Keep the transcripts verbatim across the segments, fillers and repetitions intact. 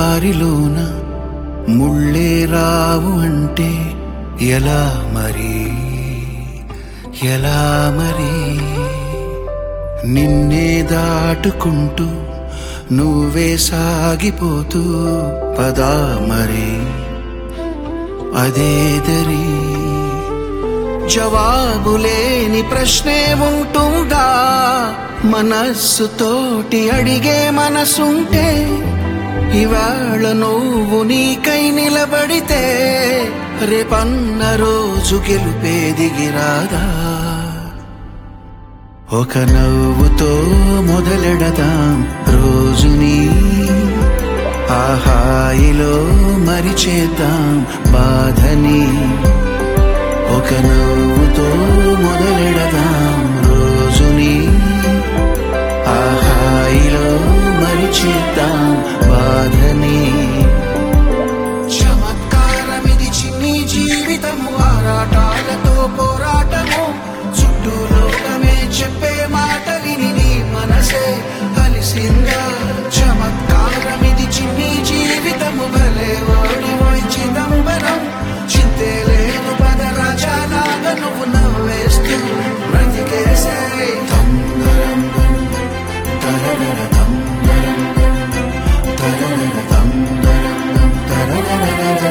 దారిలోన ముళ్ళే రావు అంటే ఎలా మరి ఎలా మరి నిన్నే దాటుకుంటూ నువ్వే సాగిపోతూ పదా మరి అదే దరి జవాబులేని ప్రశ్నే ఉంటుందా మనస్సుతోటి అడిగే మనసుంటే ఇవాళ నువ్వు నీకై నిలబడితే రేపన్న రోజు గెలుపే దిగిరాదా ఒక నవ్వుతో మొదలెడదాం రోజుని ఆ హాయిలో మరిచేద్దాం బాధని ఒక నవ్వుతో మొదలెడదాం రోజుని ఆ హాయిలో మరిచేద్దాం బాధని చమత్కారమిది చిన్ని జీవితము ఆరాటాలతో పోరాటము చుట్టూ లోకమే చెప్పే మాటలిని నీ మనసే కలిసిందా చమత్కారమిది చిన్ని జీవితము భలే ఓడి ఓడి చిదంబరం చింతే లేదు పద రాజాలాగా నువ్వు నవ్వేస్తూ బ్రతికేసే తందరం తరగర తందరం తరగర తందరం తరగర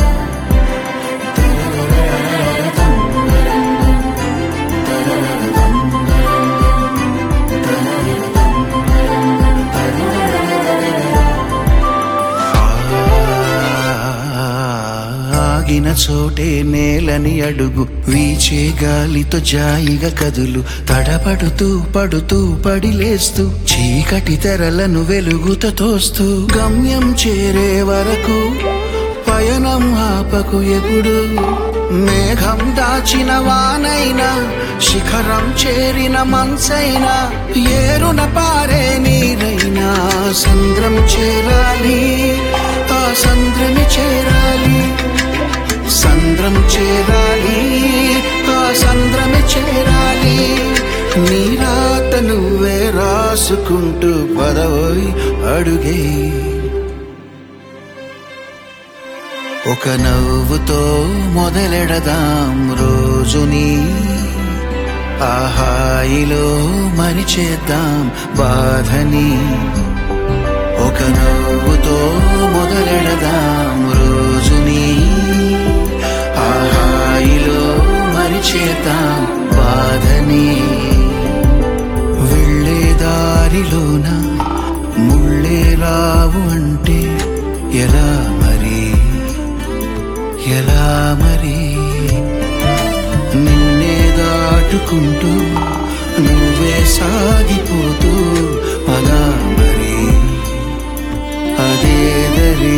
ఆగిన చోటే నేలని అడుగు వీచే గాలితో జాయిగా కదులు తడబడుతూ పడుతూ పడిలేస్తూ చీకటి తెరలను వెలుగుతో తోస్తూ గమ్యం చేరే వరకు పయనం ఆపకు ఎప్పుడు మేఘం దాచిన వానైనా శిఖరం చేరిన మనసైనా ఏరున పారే నీరైనా సంద్రం చేరాలి ఆ సంద్రమి చేరాలి సంద్రం చేరాలి ఆ సంద్రమి చేరాలి నీ రాత నువ్వే రాసుకుంటూ పదవోయ్ అడుగే ఒక నవ్వుతో మొదలెడదాం రోజుని ఆ హాయిలో మరిచేద్దాం బాధని ఒక నవ్వుతో మొదలెడదాం రోజుని ఆ హాయిలో మరిచేద్దాం బాధని వెళ్ళే దారిలోన ముళ్ళే రావు అంటే ఎలా మరి ఎలా మరి నిన్నే దాటుకుంటూ నువ్వే సాగిపోతూ అలా మరి అదే దరి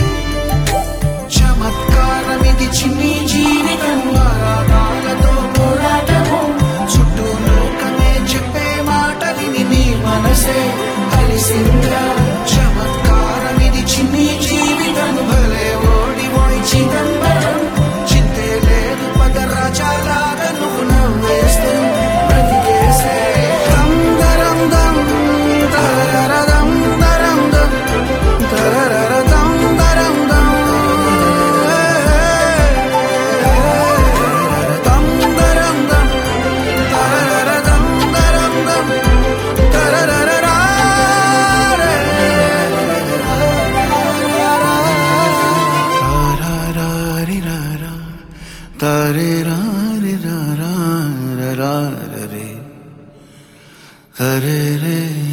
చమత్కారమిది చిన్ని జీవితం ఆరాటాలతో పోరాటము చుట్టూ లోకమే చెప్పే మాటలిని నీ మనసే కలిసిందా చమత్కారమిది చిన్ని జీవితం భలే ఓడి ఓడి చిదంబరం చింతే లేదు పద రాజాలాగా నువ్వు నవ్వేస్తూ బ్రతికేసే తందరం దం తరరదం దరం దం తరరదం దరం దం తందరం దం తరరదం దరం దం తరరరా తరే రే రే రే రే